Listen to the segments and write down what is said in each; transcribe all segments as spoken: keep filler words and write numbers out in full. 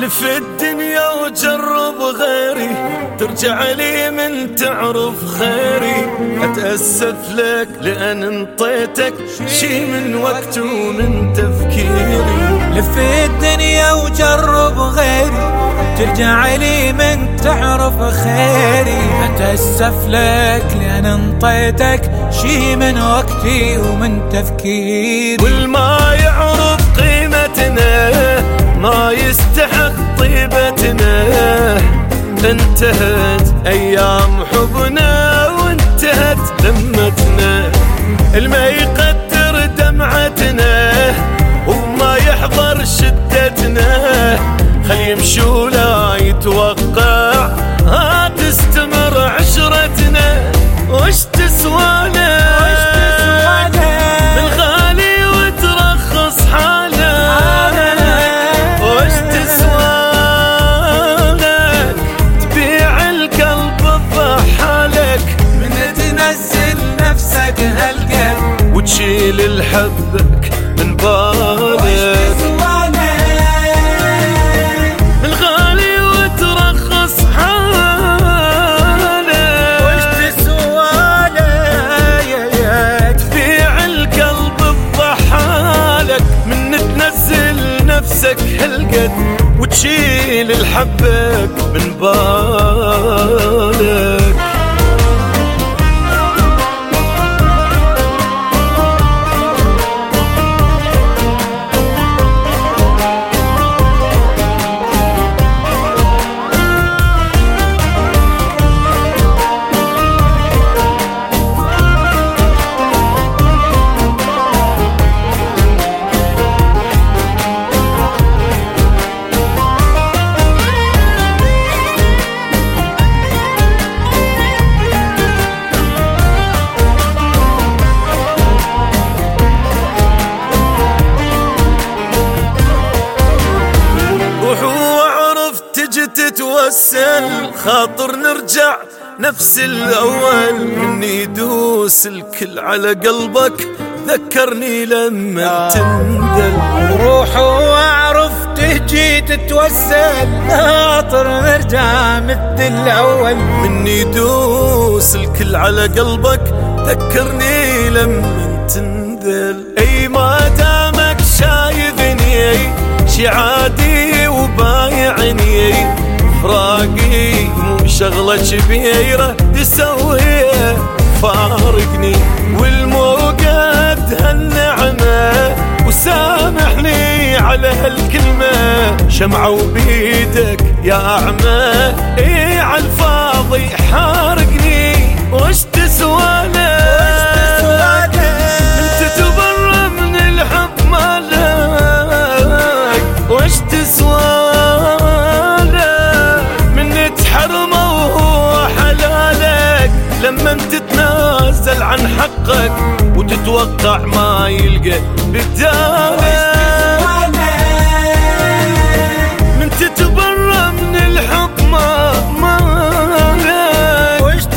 لف الدنيا وجرب غيري، ترجع لي من تعرف خيري. أتأسف لك لأن انطيتك شي من وقت ومن تفكيري. لف الدنيا وجرب غيري، ترجع لي من تعرف خيري. أتأسف لك لأن انطيتك شي من وقتي ومن تفكيري. والما يعرف قيمتنا ما يستحق طيبتنا. انتهت أيام حبنا وانتهت ذمتنا. الما يقدر دمعتنا وما يحضر شدتنا. خل يمشي ولا يتوقع ها تستمر عشرتنا. وش تسوانا بالغالي وترخص حالك. وش تسوانا تبيع القلب بضحالك. من تنزل نفسك هالقلب وتشيل الحبك من بالك. نفسك هالقد وتشيل الحبك من بالك. تتوسل خاطر نرجع نفس الأول. مني يدوس الكل على قلبك ذكرني لما تنذل. روح واعرف تهجي تتوسل خاطر نرجع مثل الأول. مني يدوس الكل على قلبك ذكرني لما تنذل. اي ما دامك شايفني شي عادي وبايعني. فراقي مو شغلة كبيرة تسويها فارقني. والموقد هالنعمة وسامحني على هالكلمة. شمعة وبيدك يا أعمى إيه عالفاضي حارقني. وش تسوانا انت تبرى من الحب مالك. وش تسوانا لما تتنازل عن حقك وتتوقع ما يلقى بدالك. من تتبرى من الحب ما مالك. وش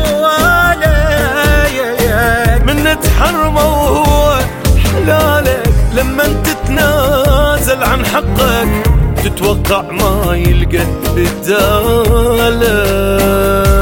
تسوالك من تحرمه وهو حلالك. لما تتنازل عن حقك تتوقع ما يلقى بدالك.